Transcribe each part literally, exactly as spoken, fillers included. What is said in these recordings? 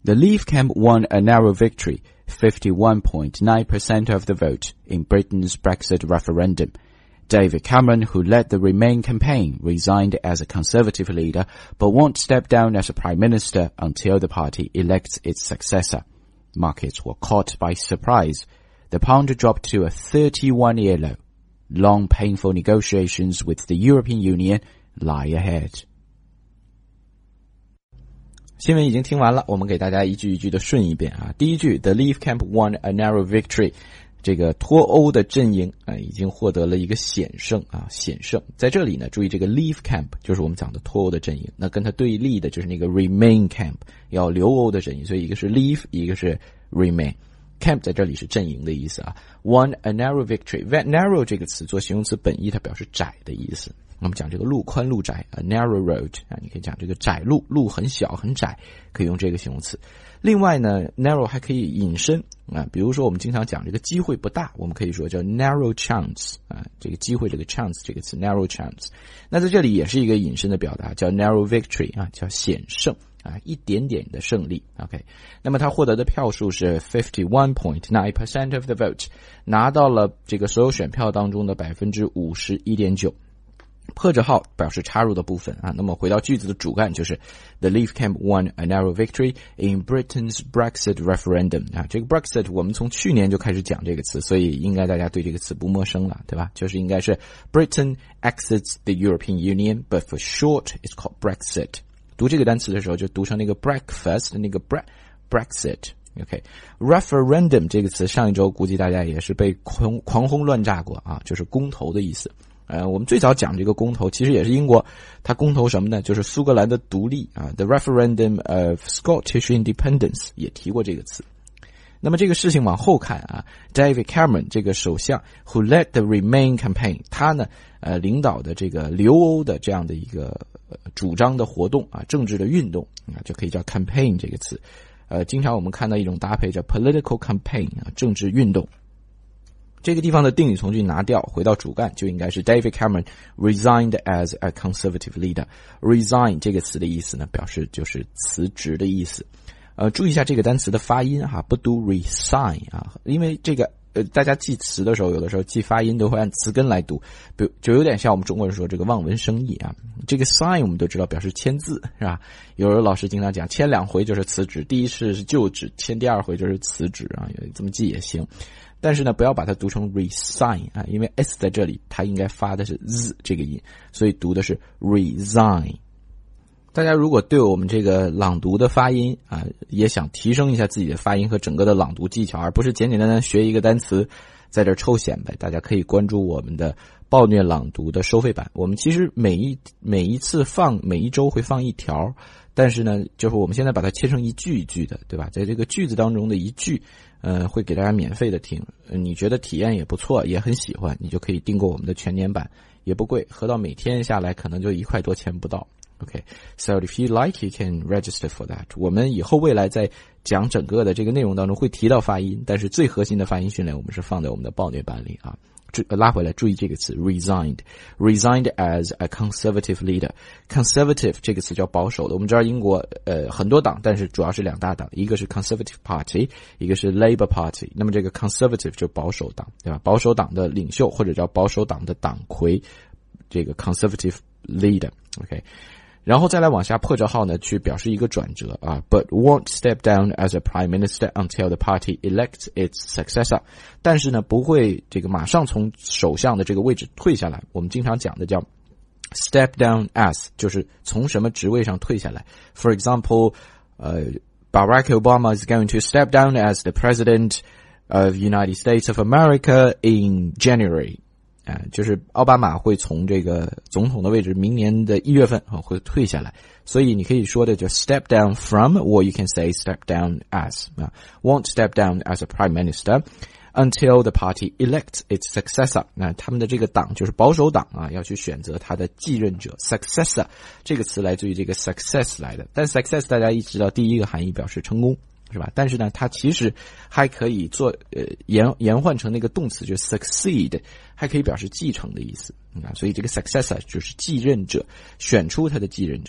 The Leave camp won a narrow victory, fifty-one point nine percent of the vote in Britain's Brexit referendum. David Cameron, who led the Remain campaign, resigned as a Conservative leader, but won't step down as a Prime Minister until the party elects its successor. Markets were caught by surprise. The pound dropped to a thirty-one-year low. Long, painful negotiations with the European Union lie ahead. 新闻已经听完了，我们给大家一句一句的顺一遍啊。第一句 The Leave camp won a narrow victory， 这个脱欧的阵营啊已经获得了一个险胜啊险胜。在这里呢，注意这个 Leave camp 就是我们讲的脱欧的阵营，那跟它对立的就是那个 Remain camp 要留欧的阵营，所以一个是 Leave， 一个是 Remain。Camp 在这里是阵营的意思啊。Won a narrow victory， narrow 这个词做形容词本意它表示窄的意思。我们讲这个路宽路窄 a narrow road 啊，你可以讲这个窄路，路很小很窄，可以用这个形容词。另外呢 narrow 还可以引申啊，比如说我们经常讲这个机会不大，我们可以说叫 narrow chance 啊，这个机会这个 chance 这个词 narrow chance。那在这里也是一个引申的表达，叫 narrow victory 啊，叫险胜啊，一点点的胜利 OK。 那么他获得的票数是 fifty-one point nine percent of the vote， 拿到了这个所有选票当中的 百分之五十一点九。破折号表示插入的部分啊，那么回到句子的主干就是 The Leave camp won a narrow victory in Britain's Brexit referendum 啊，这个 Brexit 我们从去年就开始讲这个词，所以应该大家对这个词不陌生了，对吧？就是应该是 Britain exits the European Union but for short it's called Brexit。 读这个单词的时候就读成那个 breakfast 那个 bre Brexit OK。 referendum 这个词上一周估计大家也是被狂狂轰乱炸过啊，就是公投的意思。呃，我们最早讲这个公投，其实也是英国，它公投什么呢？就是苏格兰的独立啊 ，the referendum of Scottish independence 也提过这个词。那么这个事情往后看啊 ，David Cameron 这个首相 who led the Remain campaign， 他呢呃领导的这个留欧的这样的一个、呃、主张的活动啊，政治的运动啊，就可以叫 campaign 这个词。呃，经常我们看到一种搭配叫 political campaign 啊，政治运动。这个地方的定语从句拿掉，回到主干就应该是 David Cameron resigned as a conservative leader。 resign 这个词的意思呢，表示就是辞职的意思。呃，注意一下这个单词的发音哈，不读 resign 啊，因为这个呃，大家记词的时候，有的时候记发音都会按词根来读，比如就有点像我们中国人说这个望文生义啊。这个 sign 我们都知道表示签字是吧？有的老师经常讲签两回就是辞职，第一次是就职，签第二回就是辞职啊，这么记也行。但是呢，不要把它读成 resign 啊，因为 s 在这里它应该发的是 z 这个音，所以读的是 resign。大家如果对我们这个朗读的发音啊，也想提升一下自己的发音和整个的朗读技巧，而不是简简单单学一个单词在这儿抽显摆，大家可以关注我们的暴虐朗读的收费版。我们其实每一每一次放每一周会放一条，但是呢，就是我们现在把它切成一句一句的，对吧？在这个句子当中的一句呃，会给大家免费的听、呃、你觉得体验也不错，也很喜欢，你就可以订购我们的全年版，也不贵，合到每天下来可能就一块多钱不到。Okay, so if you like, you can register for that. 我们以后未来在讲整个的这个内容当中会提到发音，但是最核心的发音训练我们是放在我们的暴虐版里啊。拉回来注意这个词 resigned resigned as a conservative leader。 conservative 这个词叫保守的，我们知道英国呃很多党，但是主要是两大党，一个是 conservative party， 一个是 Labour party。 那么这个 conservative 就保守党，对吧？保守党的领袖或者叫保守党的党魁，这个 conservative leader。 OK，然后再来往下破折号呢，去表示一个转折啊 ，but won't step down as a prime minister until the party elects its successor。但是呢，不会这个马上从首相的这个位置退下来。我们经常讲的叫 step down as， 就是从什么职位上退下来。For example， 呃、uh, ，Barack Obama is going to step down as the president of United States of America in January。啊，就是奥巴马会从这个总统的位置明年的一月份啊会退下来，所以你可以说的就 step down from， or you can say step down as 啊 ，won't step down as a prime minister until the party elects its successor。那他们的这个党就是保守党啊，要去选择他的继任者 successor 这个词来自于这个 success 来的，但 success 大家一知道第一个含义表示成功。是吧？但是呢，它其实还可以做呃延延换成那个动词，就是 succeed， 还可以表示继承的意思啊。所以这个 successor 就是继任者，选出他的继任者。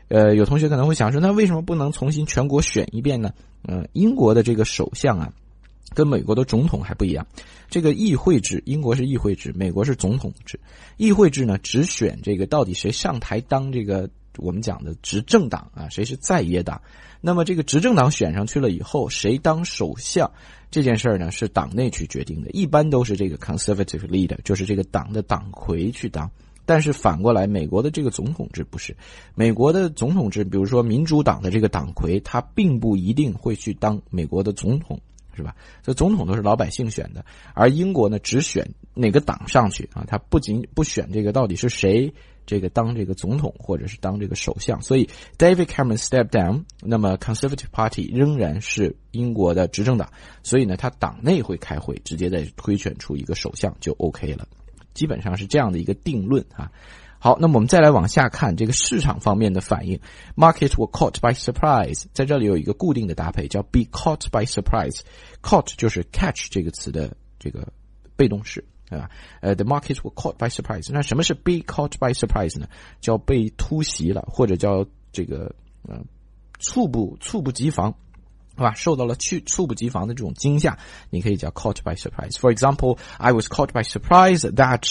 呃，有同学可能会想说，那为什么不能重新全国选一遍呢？嗯、呃，英国的这个首相啊，跟美国的总统还不一样。这个议会制，英国是议会制，美国是总统制。议会制呢，只选这个到底谁上台当这个我们讲的执政党啊，谁是在野党。那么这个执政党选上去了以后，谁当首相这件事儿呢，是党内去决定的，一般都是这个 conservative leader， 就是这个党的党魁去当。但是反过来，美国的这个总统制不是，美国的总统制，比如说民主党的这个党魁，他并不一定会去当美国的总统，是吧？所以总统都是老百姓选的，而英国呢，只选哪个党上去啊，他不仅不选这个到底是谁这个当这个总统或者是当这个首相。所以 David Cameron step down， 那么 Conservative Party 仍然是英国的执政党，所以呢，他党内会开会，直接再推选出一个首相就 OK 了。基本上是这样的一个定论啊。好，那么我们再来往下看这个市场方面的反应。Market were caught by surprise， 在这里有一个固定的搭配叫 be caught by surprise。Caught 就是 catch 这个词的这个被动式，对吧？呃 ，the markets were caught by surprise。那什么是 be caught by surprise 呢？叫被突袭了，或者叫这个呃猝不猝不及防。是吧？受到了猝猝不及防的这种惊吓，你可以叫 caught by surprise. For example, I was caught by surprise that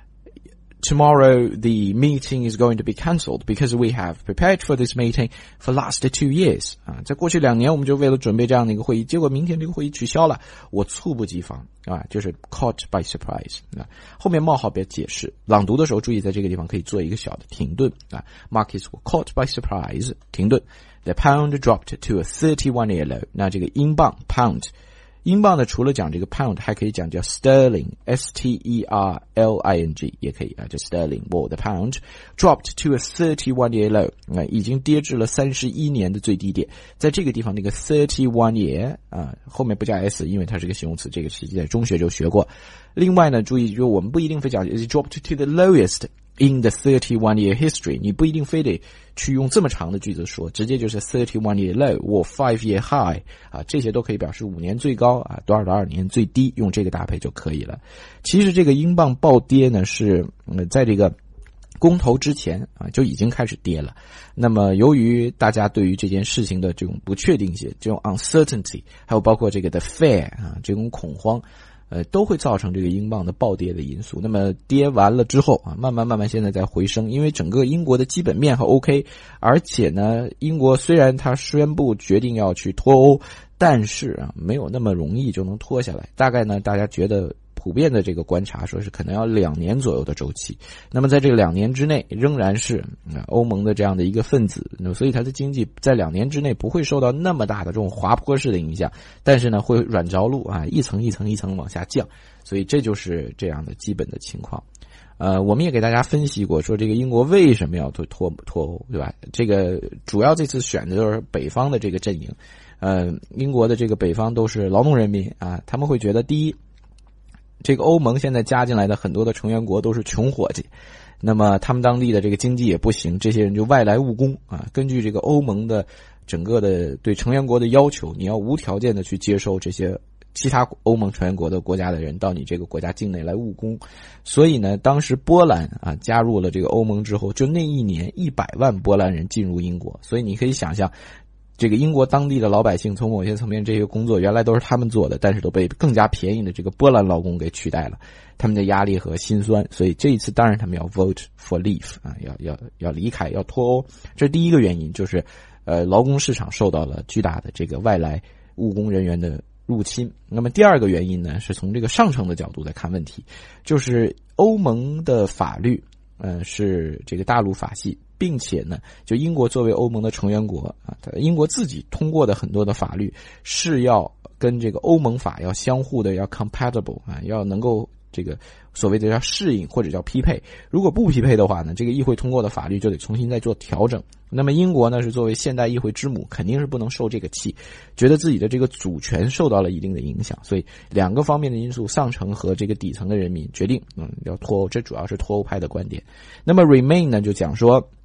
tomorrow the meeting is going to be cancelled because we have prepared for this meeting for last two years. 啊，在过去两年我们就为了准备这样的一个会议，结果明天这个会议取消了，我猝不及防啊，就是 caught by surprise 啊。后面冒号别解释，朗读的时候注意在这个地方可以做一个小的停顿啊。Markets were caught by surprise， 停顿。The pound dropped to a thirty-one-year low. 那这个英镑 pound， 英镑呢除了讲这个 pound， 还可以讲叫 sterling S T E R L I N G 也可以啊，就 sterling。well, the pound dropped to a thirty-one-year low， 啊，已经跌至了三十一年的最低点。在这个地方那个 thirty-one year 啊，后面不加 s， 因为它是个形容词，这个实际在中学就学过。另外呢，注意就我们不一定非讲 it dropped to the lowest。In the thirty-one year history， 你不一定非得去用这么长的句子说，直接就是 thirty-one year low 或 five year high 啊，这些都可以表示五年最高啊，多少多少年最低，用这个搭配就可以了。其实这个英镑暴跌呢，是呃在这个公投之前啊就已经开始跌了。那么由于大家对于这件事情的这种不确定性，这种 uncertainty， 还有包括这个 the fear 啊这种恐慌。呃，都会造成这个英镑的暴跌的因素。那么跌完了之后啊，慢慢慢慢现在在回升，因为整个英国的基本面还 OK， 而且呢，英国虽然它宣布决定要去脱欧，但是啊，没有那么容易就能脱下来。大概呢，大家觉得普遍的这个观察说是可能要两年左右的周期。那么在这个两年之内，仍然是啊欧盟的这样的一个分子，那所以它的经济在两年之内不会受到那么大的这种滑坡式的影响，但是呢会软着陆啊，一层一层一层往下降，所以这就是这样的基本的情况。呃，我们也给大家分析过，说这个英国为什么要脱脱脱欧，对吧？这个主要这次选的都是北方的这个阵营，呃，英国的这个北方都是劳动人民啊，他们会觉得第一。这个欧盟现在加进来的很多的成员国都是穷伙计，那么他们当地的这个经济也不行，这些人就外来务工啊。根据这个欧盟的整个的对成员国的要求，你要无条件的去接受这些其他欧盟成员国的国家的人到你这个国家境内来务工。所以呢，当时波兰啊加入了这个欧盟之后，就那一年一百万波兰人进入英国，所以你可以想象。这个英国当地的老百姓从某些层面这些工作原来都是他们做的，但是都被更加便宜的这个波兰劳工给取代了，他们的压力和心酸，所以这一次当然他们要 vote for leave 啊，要要要离开，要脱欧。这是第一个原因，就是呃劳工市场受到了巨大的这个外来务工人员的入侵。那么第二个原因呢，是从这个上层的角度来看问题，就是欧盟的法律呃是这个大陆法系。并且呢，就英国作为欧盟的成员国啊，英国自己通过的很多的法律是要跟这个欧盟法要相互的要 compatible 啊，要能够这个所谓的叫适应或者叫匹配。如果不匹配的话呢，这个议会通过的法律就得重新再做调整。那么英国呢是作为现代议会之母，肯定是不能受这个气，觉得自己的这个主权受到了一定的影响，所以两个方面的因素，上层和这个底层的人民决定嗯要脱欧，这主要是脱欧派的观点。那么 Remain 呢就讲说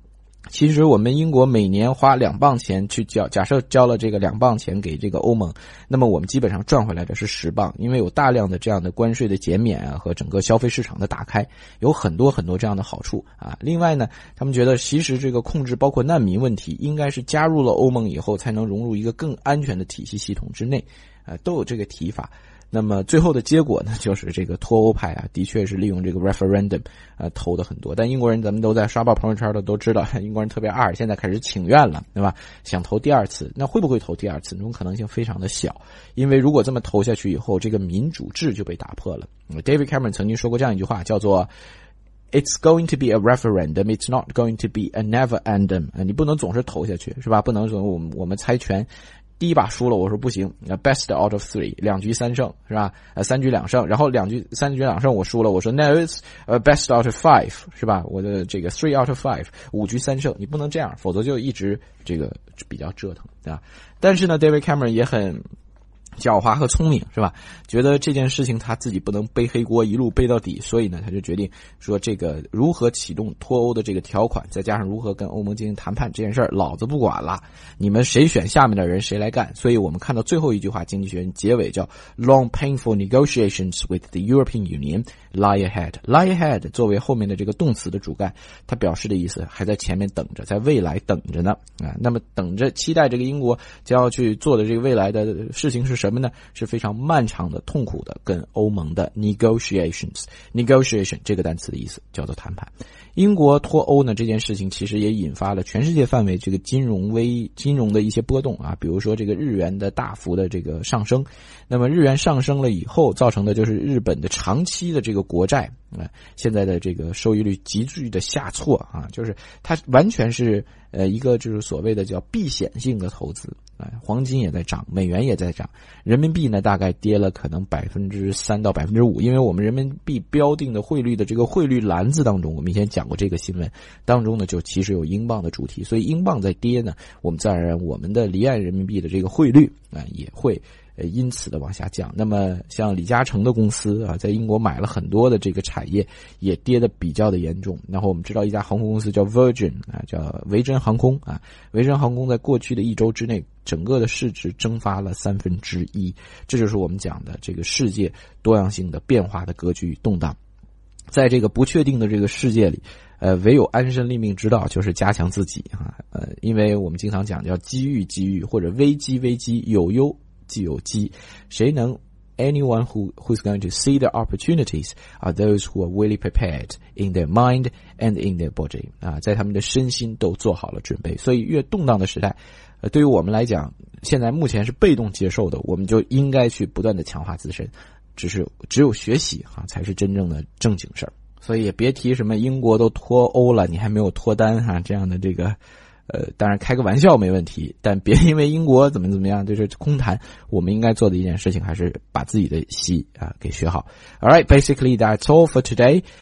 其实我们英国每年花两磅钱去交，假设交了这个两磅钱给这个欧盟，那么我们基本上赚回来的是十磅，因为有大量的这样的关税的减免啊和整个消费市场的打开，有很多很多这样的好处啊。另外呢，他们觉得其实这个控制包括难民问题，应该是加入了欧盟以后才能融入一个更安全的体系系统之内，啊，都有这个提法。那么最后的结果呢，就是这个脱欧派啊，的确是利用这个 referendum 呃投的很多，但英国人咱们都在刷爆朋友圈的都知道，英国人特别二，现在开始请愿了，对吧？想投第二次，那会不会投第二次？这种可能性非常的小，因为如果这么投下去以后，这个民主制就被打破了。David Cameron 曾经说过这样一句话，叫做 It's going to be a referendum, it's not going to be a never endem。 你不能总是投下去，是吧？不能说我们我们猜拳第一把输了，我说不行 ，best out of three， 两局三胜是吧？呃，三局两胜，然后两局三局两胜我输了，我说 no it's a best out of five 是吧？我的这个 three out of five， 五局三胜，你不能这样，否则就一直这个比较折腾，对吧？但是呢 ，David Cameron 也很狡猾和聪明，是吧？觉得这件事情他自己不能背黑锅一路背到底，所以呢，他就决定说这个如何启动脱欧的这个条款，再加上如何跟欧盟进行谈判这件事儿，老子不管了，你们谁选下面的人谁来干。所以我们看到最后一句话，经济学人结尾叫 Long painful negotiations with the European Union lie ahead. Lie ahead 作为后面的这个动词的主干，它表示的意思还在前面等着，在未来等着呢啊。那么等着期待这个英国将要去做的这个未来的事情是什么呢？是非常漫长的、痛苦的跟欧盟的 negotiations。 negotiation 这个单词的意思叫做谈判。英国脱欧呢，这件事情其实也引发了全世界范围这个金融危金融的一些波动啊，比如说这个日元的大幅的这个上升。那么日元上升了以后，造成的就是日本的长期的这个国债啊、呃，现在的这个收益率急剧的下挫啊，就是它完全是呃一个就是所谓的叫避险性的投资啊、呃，黄金也在涨，美元也在涨，人民币呢大概跌了可能百分之三到百分之五，因为我们人民币标定的汇率的这个汇率篮子当中，我们以前讲过这个新闻当中呢，就其实有英镑的主题，所以英镑在跌呢，我们自然而然我们的离岸人民币的这个汇率啊、呃、也会呃，因此的往下降。那么像李嘉诚的公司啊，在英国买了很多的这个产业，也跌得比较的严重。然后我们知道一家航空公司叫 Virgin 啊，叫维珍航空啊，维珍航空在过去的一周之内，整个的市值蒸发了三分之一。这就是我们讲的这个世界多样性的变化的格局动荡。在这个不确定的这个世界里，呃，唯有安身立命之道就是加强自己啊，呃，因为我们经常讲叫机遇机遇或者危机危机，有忧既有机，谁能 anyone who who's going to see the opportunities are those who are really prepared in their mind and in their body 啊，在他们的身心都做好了准备。所以越动荡的时代，呃，对于我们来讲，现在目前是被动接受的，我们就应该去不断的强化自身，只是只有学习哈、啊、才是真正的正经事儿。所以也别提什么英国都脱欧了，你还没有脱单哈、啊、这样的这个。呃，当然开个玩笑没问题，但别因为英国怎么怎么样就是空谈。我们应该做的一件事情还是把自己的戏啊给学好。All right, basically that's all for today.